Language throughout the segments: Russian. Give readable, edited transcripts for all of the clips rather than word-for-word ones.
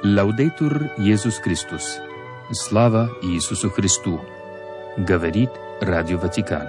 Лаудейтур Иисус Христос. Слава Иисусу Христу. Говорит Радио Ватикан.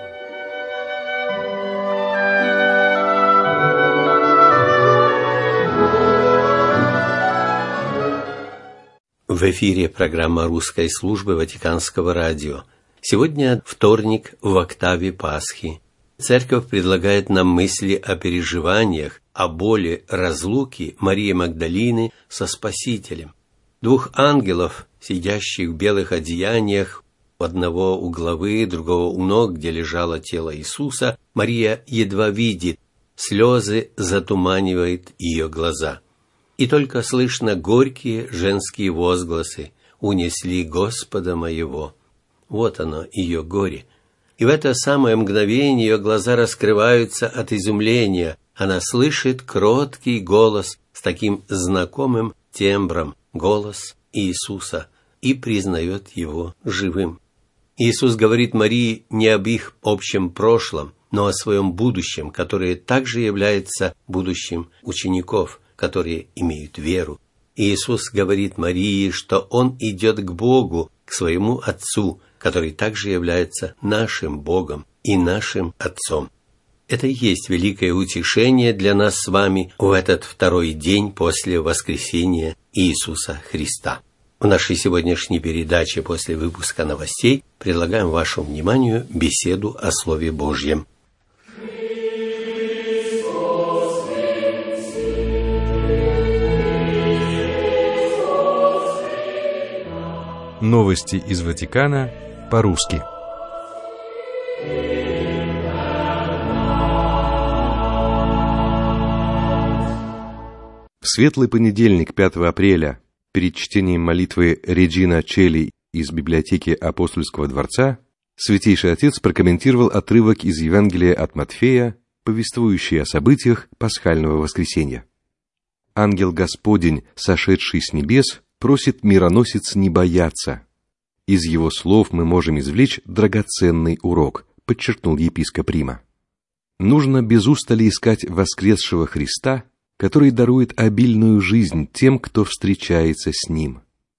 В эфире программа русской службы Ватиканского радио. Сегодня вторник в октаве Пасхи. Церковь предлагает нам мысли о переживаниях, о боли разлуки Марии Магдалины со Спасителем. Двух ангелов, сидящих в белых одеяниях, у одного у главы, другого у ног, где лежало тело Иисуса, Мария едва видит, слезы затуманивают ее глаза. И только слышно горькие женские возгласы: «Унесли Господа моего». Вот оно, ее горе. И в это самое мгновение ее глаза раскрываются от изумления. Она слышит кроткий голос с таким знакомым тембром, голос Иисуса, и признает его живым. Иисус говорит Марии не об их общем прошлом, но о своем будущем, которое также является будущим учеников, которые имеют веру. Иисус говорит Марии, что Он идет к Богу, к своему Отцу, который также является нашим Богом и нашим Отцом. Это и есть великое утешение для нас с вами в этот второй день после воскресения Иисуса Христа. В нашей сегодняшней передаче после выпуска новостей предлагаем вашему вниманию беседу о Слове Божьем. Новости из Ватикана по-русски. В светлый понедельник, 5 апреля, перед чтением молитвы Реджина Чели из библиотеки Апостольского дворца, Святейший Отец прокомментировал отрывок из Евангелия от Матфея, повествующий о событиях Пасхального воскресенья. «Ангел Господень, сошедший с небес, просит мироносец не бояться. Из его слов мы можем извлечь драгоценный урок», подчеркнул епископ Рима. Нужно без устали искать воскресшего Христа, который дарует обильную жизнь тем, кто встречается с Ним.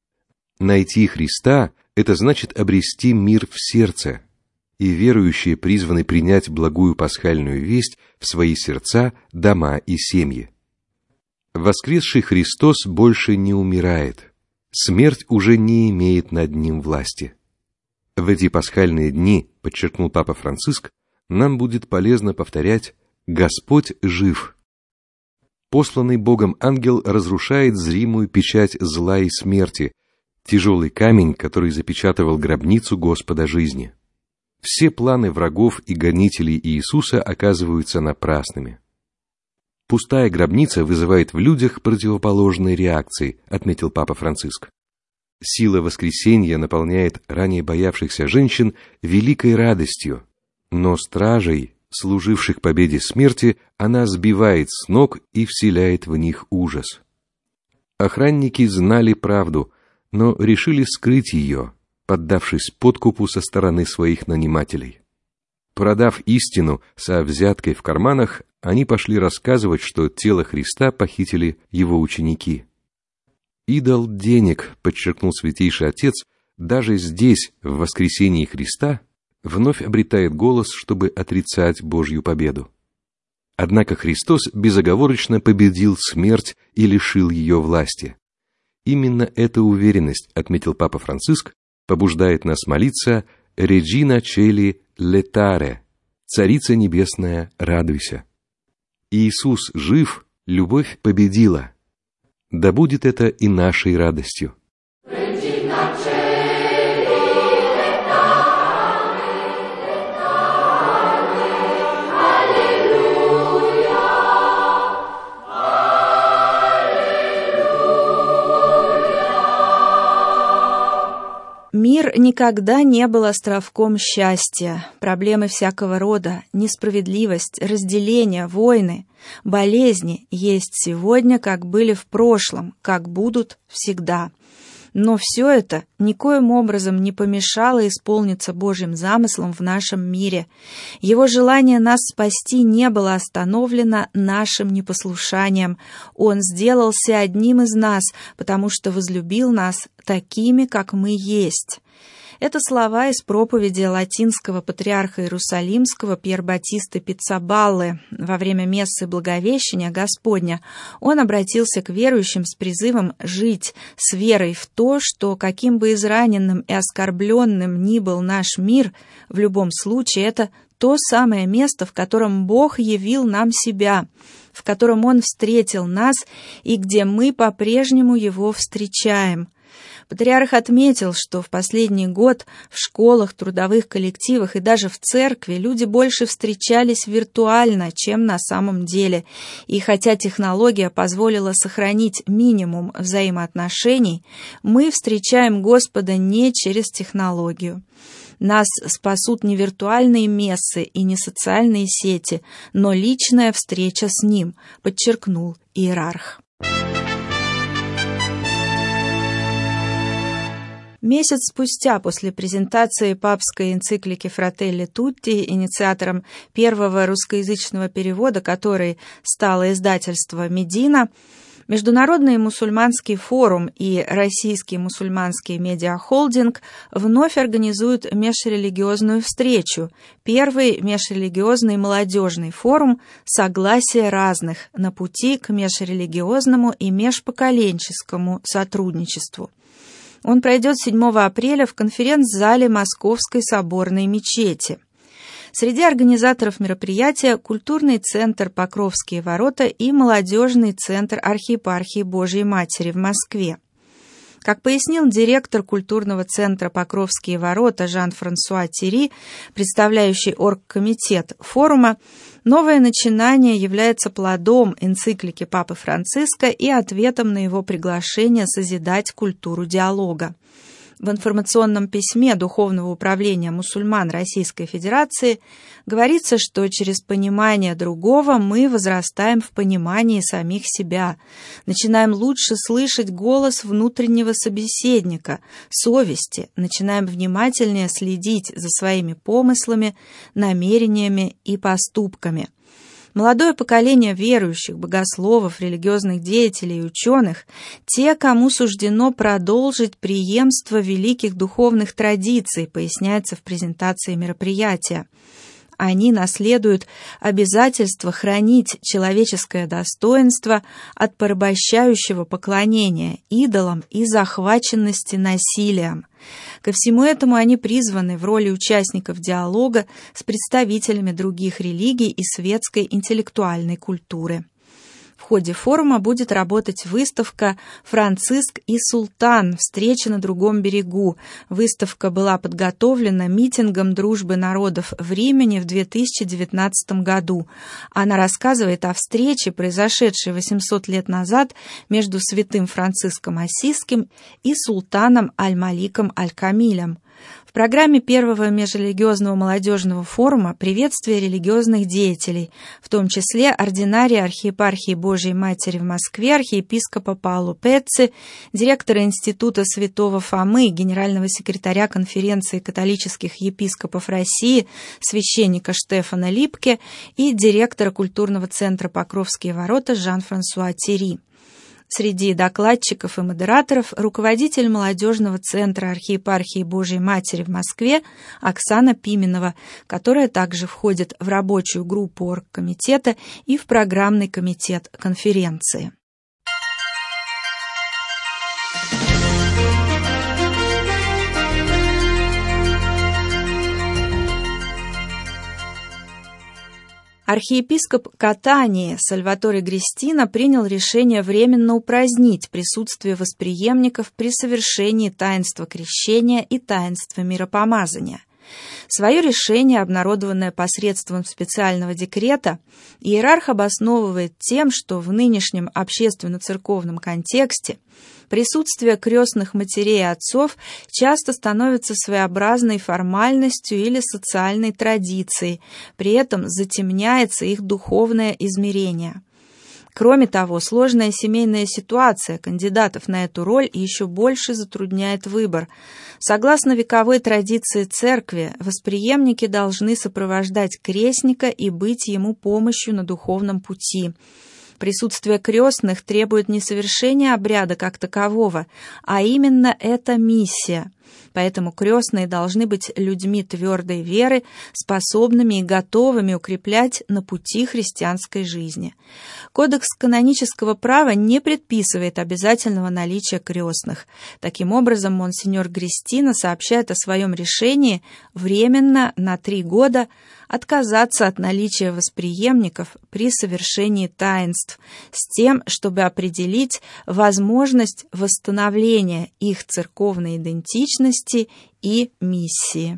Найти Христа – это значит обрести мир в сердце, и верующие призваны принять благую пасхальную весть в свои сердца, дома и семьи. Воскресший Христос больше не умирает. Смерть уже не имеет над ним власти. В эти пасхальные дни, подчеркнул Папа Франциск, нам будет полезно повторять: «Господь жив». Посланный Богом ангел разрушает зримую печать зла и смерти, тяжелый камень, который запечатывал гробницу Господа жизни. Все планы врагов и гонителей Иисуса оказываются напрасными. «Пустая гробница вызывает в людях противоположные реакции», отметил Папа Франциск. Сила воскресения наполняет ранее боявшихся женщин великой радостью, но стражей, служивших победе смерти, она сбивает с ног и вселяет в них ужас. Охранники знали правду, но решили скрыть ее, поддавшись подкупу со стороны своих нанимателей. Продав истину со взяткой в карманах, они пошли рассказывать, что тело Христа похитили его ученики. «Идол денег», подчеркнул Святейший Отец, даже здесь, в воскресении Христа, вновь обретает голос, чтобы отрицать Божью победу. Однако Христос безоговорочно победил смерть и лишил ее власти. Именно эта уверенность, отметил Папа Франциск, побуждает нас молиться «Реджина Чели летаре», «Царица Небесная, радуйся». Иисус жив, любовь победила. Да будет это и нашей радостью. Мир никогда не был островком счастья. Проблемы всякого рода, несправедливость, разделение, войны, болезни есть сегодня, как были в прошлом, как будут всегда. Но все это никоим образом не помешало исполниться Божьим замыслом в нашем мире. Его желание нас спасти не было остановлено нашим непослушанием. Он сделался одним из нас, потому что возлюбил нас такими, как мы есть. Это слова из проповеди латинского патриарха Иерусалимского Пьер Батисты Пиццабаллы. Во время мессы Благовещения Господня он обратился к верующим с призывом жить с верой в то, что, каким бы израненным и оскорбленным ни был наш мир, в любом случае это то самое место, в котором Бог явил нам себя, в котором Он встретил нас и где мы по-прежнему Его встречаем. Патриарх отметил, что в последний год в школах, трудовых коллективах и даже в церкви люди больше встречались виртуально, чем на самом деле. И хотя технология позволила сохранить минимум взаимоотношений, мы встречаем Господа не через технологию. Нас спасут не виртуальные мессы и не социальные сети, но личная встреча с Ним, подчеркнул иерарх. Месяц спустя после презентации папской энциклики «Fratelli Tutti», инициатором первого русскоязычного перевода, который стало издательство «Медина», Международный мусульманский форум и Российский мусульманский медиахолдинг вновь организуют межрелигиозную встречу, первый межрелигиозный молодежный форум «Согласие разных» на пути к межрелигиозному и межпоколенческому сотрудничеству. Он пройдет 7 апреля в конференц-зале Московской соборной мечети. Среди организаторов мероприятия культурный центр «Покровские ворота» и молодежный центр архиепархии Божией Матери в Москве. Как пояснил директор культурного центра «Покровские ворота» Жан-Франсуа Тири, представляющий оргкомитет форума, новое начинание является плодом энциклики Папы Франциска и ответом на его приглашение созидать культуру диалога. В информационном письме Духовного управления мусульман Российской Федерации говорится, что через понимание другого мы возрастаем в понимании самих себя, начинаем лучше слышать голос внутреннего собеседника, совести, начинаем внимательнее следить за своими помыслами, намерениями и поступками. Молодое поколение верующих, богословов, религиозных деятелей и ученых – те, кому суждено продолжить преемство великих духовных традиций, поясняется в презентации мероприятия. Они наследуют обязательство хранить человеческое достоинство от порабощающего поклонения идолам и захваченности насилием. Ко всему этому они призваны в роли участников диалога с представителями других религий и светской интеллектуальной культуры. В ходе форума будет работать выставка «Франциск и Султан. Встреча на другом берегу». Выставка была подготовлена митингом дружбы народов в Римени в 2019 году. Она рассказывает о встрече, произошедшей 800 лет назад между святым Франциском Ассизским и султаном Аль-Маликом Аль-Камилем. В программе первого межрелигиозного молодежного форума приветствие религиозных деятелей, в том числе ординария архиепархии Божией Матери в Москве, архиепископа Паоло Пецци, директора Института Святого Фомы, генерального секретаря Конференции католических епископов России, священника Штефана Липке и директора культурного центра «Покровские ворота» Жан-Франсуа Тири. Среди докладчиков и модераторов руководитель молодежного центра архиепархии Божией Матери в Москве Оксана Пименова, которая также входит в рабочую группу оргкомитета и в программный комитет конференции. Архиепископ Катании Сальваторе Гристино принял решение временно упразднить присутствие восприемников при совершении таинства крещения и таинства миропомазания. Свое решение, обнародованное посредством специального декрета, иерарх обосновывает тем, что в нынешнем общественно-церковном контексте присутствие крестных матерей и отцов часто становится своеобразной формальностью или социальной традицией, при этом затемняется их духовное измерение. Кроме того, сложная семейная ситуация кандидатов на эту роль еще больше затрудняет выбор. Согласно вековой традиции церкви, восприемники должны сопровождать крестника и быть ему помощью на духовном пути. Присутствие крестных требует не совершения обряда как такового, а именно эта миссия. Поэтому крестные должны быть людьми твердой веры, способными и готовыми укреплять на пути христианской жизни. Кодекс канонического права не предписывает обязательного наличия крестных. Таким образом, монсеньор Грестино сообщает о своем решении временно на 3 года отказаться от наличия восприемников при совершении таинств, с тем, чтобы определить возможность восстановления их церковной идентичности и миссии.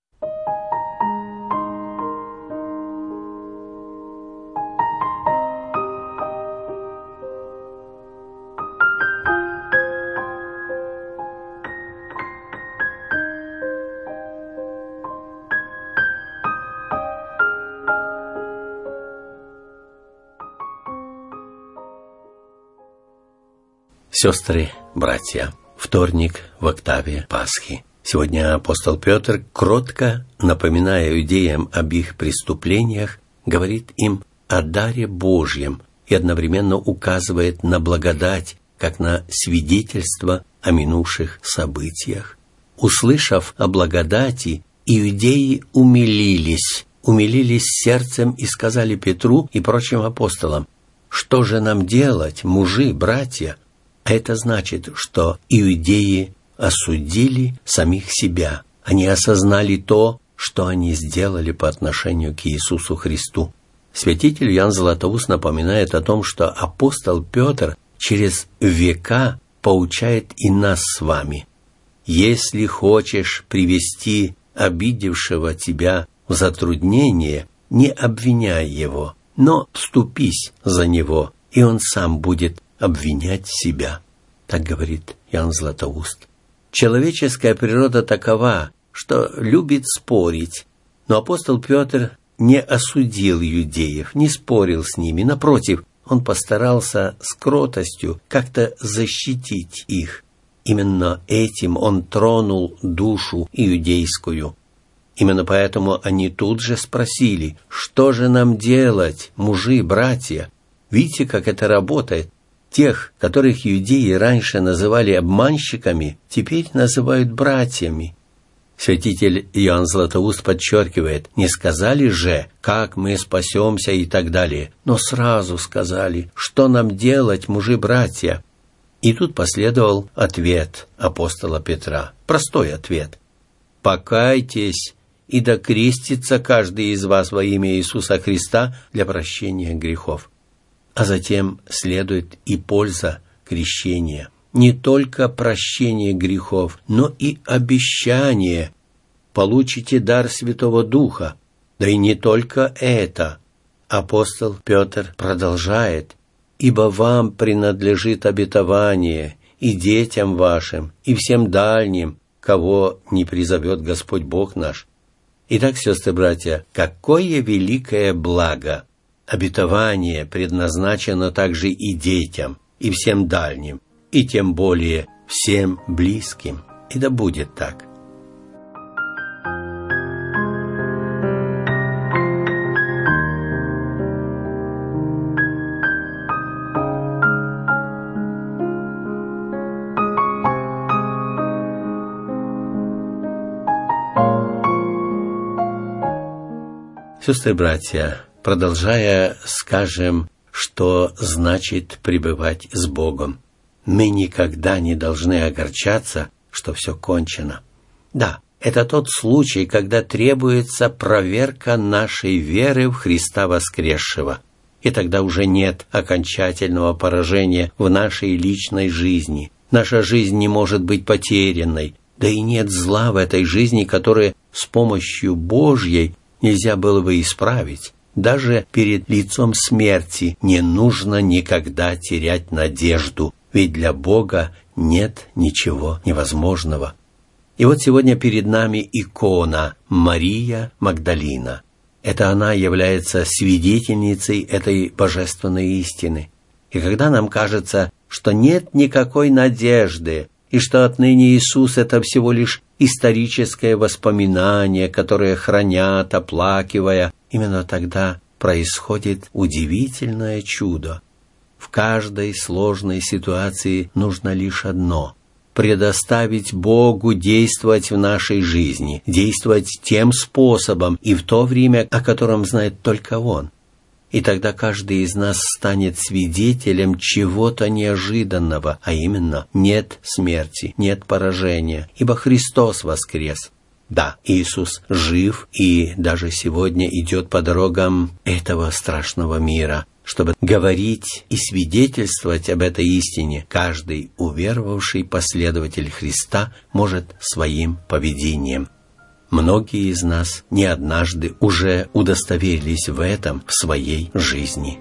Сестры, братья, вторник в октаве Пасхи. Сегодня апостол Петр, кротко напоминая иудеям об их преступлениях, говорит им о даре Божьем и одновременно указывает на благодать, как на свидетельство о минувших событиях. Услышав о благодати, иудеи умилились сердцем и сказали Петру и прочим апостолам: «Что же нам делать, мужи, братья?» А это значит, что иудеи осудили самих себя. Они осознали то, что они сделали по отношению к Иисусу Христу. Святитель Иоанн Златоуст напоминает о том, что апостол Петр через века поучает и нас с вами. «Если хочешь привести обидевшего тебя в затруднение, не обвиняй его, но вступись за него, и он сам будет обвинять себя». Так говорит Иоанн Златоуст. Человеческая природа такова, что любит спорить, но апостол Петр не осудил иудеев, не спорил с ними. Напротив, он постарался с кротостью как-то защитить их. Именно этим он тронул душу иудейскую. Именно поэтому они тут же спросили: «Что же нам делать, мужи, братья?» Видите, как это работает? Тех, которых иудеи раньше называли обманщиками, теперь называют братьями. Святитель Иоанн Златоуст подчеркивает: не сказали же, как мы спасемся и так далее, но сразу сказали: что нам делать, мужи-братья? И тут последовал ответ апостола Петра, простой ответ: покайтесь, и да крестится каждый из вас во имя Иисуса Христа для прощения грехов. А затем следует и польза крещения. Не только прощение грехов, но и обещание: получите дар Святого Духа. Да и не только это. Апостол Петр продолжает: «Ибо вам принадлежит обетование, и детям вашим, и всем дальним, кого не призовет Господь Бог наш». Итак, сестры-братья, какое великое благо! Обетование предназначено также и детям, и всем дальним, и тем более всем близким. И да будет так. Сестры-братья, продолжая, скажем, что значит пребывать с Богом. Мы никогда не должны огорчаться, что все кончено. Да, это тот случай, когда требуется проверка нашей веры в Христа воскресшего. И тогда уже нет окончательного поражения в нашей личной жизни. Наша жизнь не может быть потерянной. Да и нет зла в этой жизни, которое с помощью Божьей нельзя было бы исправить. Даже перед лицом смерти не нужно никогда терять надежду, ведь для Бога нет ничего невозможного. И вот сегодня перед нами икона Мария Магдалина. Это она является свидетельницей этой божественной истины. И когда нам кажется, что нет никакой надежды, и что отныне Иисус — это всего лишь историческое воспоминание, которое хранят, оплакивая, именно тогда происходит удивительное чудо. В каждой сложной ситуации нужно лишь одно — предоставить Богу действовать в нашей жизни, действовать тем способом и в то время, о котором знает только Он. И тогда каждый из нас станет свидетелем чего-то неожиданного, а именно нет смерти, нет поражения, ибо Христос воскрес. Да, Иисус жив и даже сегодня идет по дорогам этого страшного мира. Чтобы говорить и свидетельствовать об этой истине, каждый уверовавший последователь Христа может своим поведением. Многие из нас не однажды уже удостоверились в этом в своей жизни.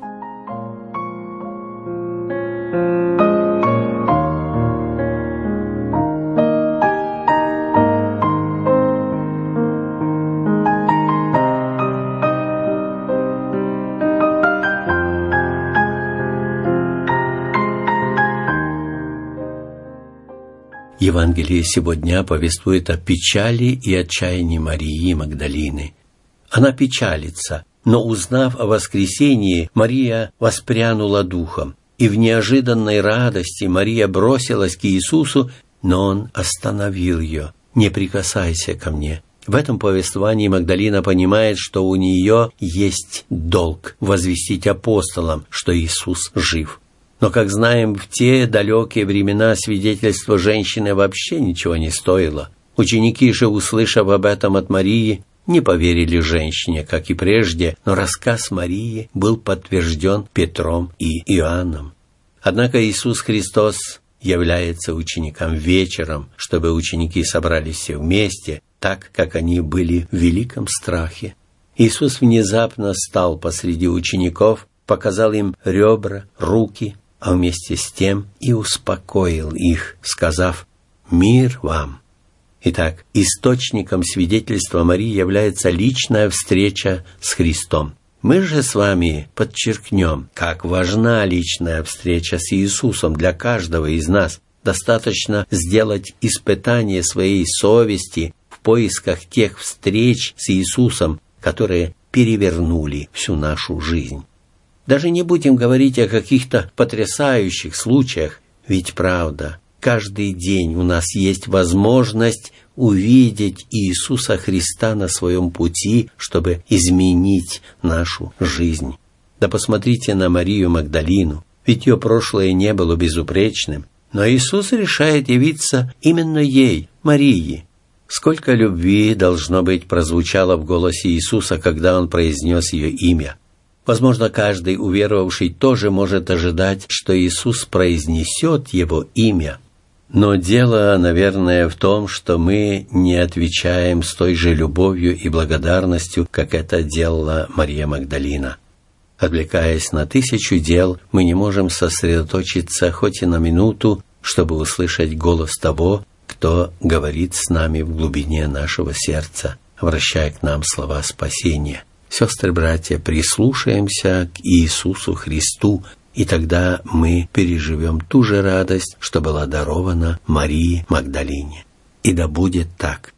Евангелие сегодня повествует о печали и отчаянии Марии Магдалины. Она печалится, но, узнав о воскресении, Мария воспрянула духом, и в неожиданной радости Мария бросилась к Иисусу, но Он остановил ее: «Не прикасайся ко мне». В этом повествовании Магдалина понимает, что у нее есть долг возвестить апостолам, что Иисус жив. Но, как знаем, в те далекие времена свидетельство женщины вообще ничего не стоило. Ученики же, услышав об этом от Марии, не поверили женщине, как и прежде, но рассказ Марии был подтвержден Петром и Иоанном. Однако Иисус Христос является ученикам вечером, чтобы ученики собрались все вместе, так как они были в великом страхе. Иисус внезапно стал посреди учеников, показал им ребра, руки, а вместе с тем и успокоил их, сказав: «Мир вам». Итак, источником свидетельства Марии является личная встреча с Христом. Мы же с вами подчеркнем, как важна личная встреча с Иисусом для каждого из нас. Достаточно сделать испытание своей совести в поисках тех встреч с Иисусом, которые перевернули всю нашу жизнь. Даже не будем говорить о каких-то потрясающих случаях, ведь правда, каждый день у нас есть возможность увидеть Иисуса Христа на своем пути, чтобы изменить нашу жизнь. Да посмотрите на Марию Магдалину, ведь ее прошлое не было безупречным, но Иисус решает явиться именно ей, Марии. Сколько любви, должно быть, прозвучало в голосе Иисуса, когда Он произнес ее имя. Возможно, каждый уверовавший тоже может ожидать, что Иисус произнесет его имя. Но дело, наверное, в том, что мы не отвечаем с той же любовью и благодарностью, как это делала Мария Магдалина. Отвлекаясь на 1000 дел, мы не можем сосредоточиться хоть и на минуту, чтобы услышать голос того, кто говорит с нами в глубине нашего сердца, обращая к нам слова спасения. Сестры, братья, прислушаемся к Иисусу Христу, и тогда мы переживем ту же радость, что была дарована Марии Магдалине. И да будет так.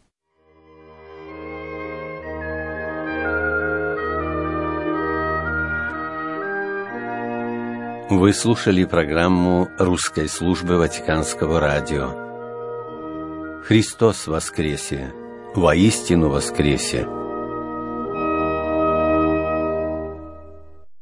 Вы слушали программу русской службы Ватиканского радио. Христос воскресе! Воистину воскресе!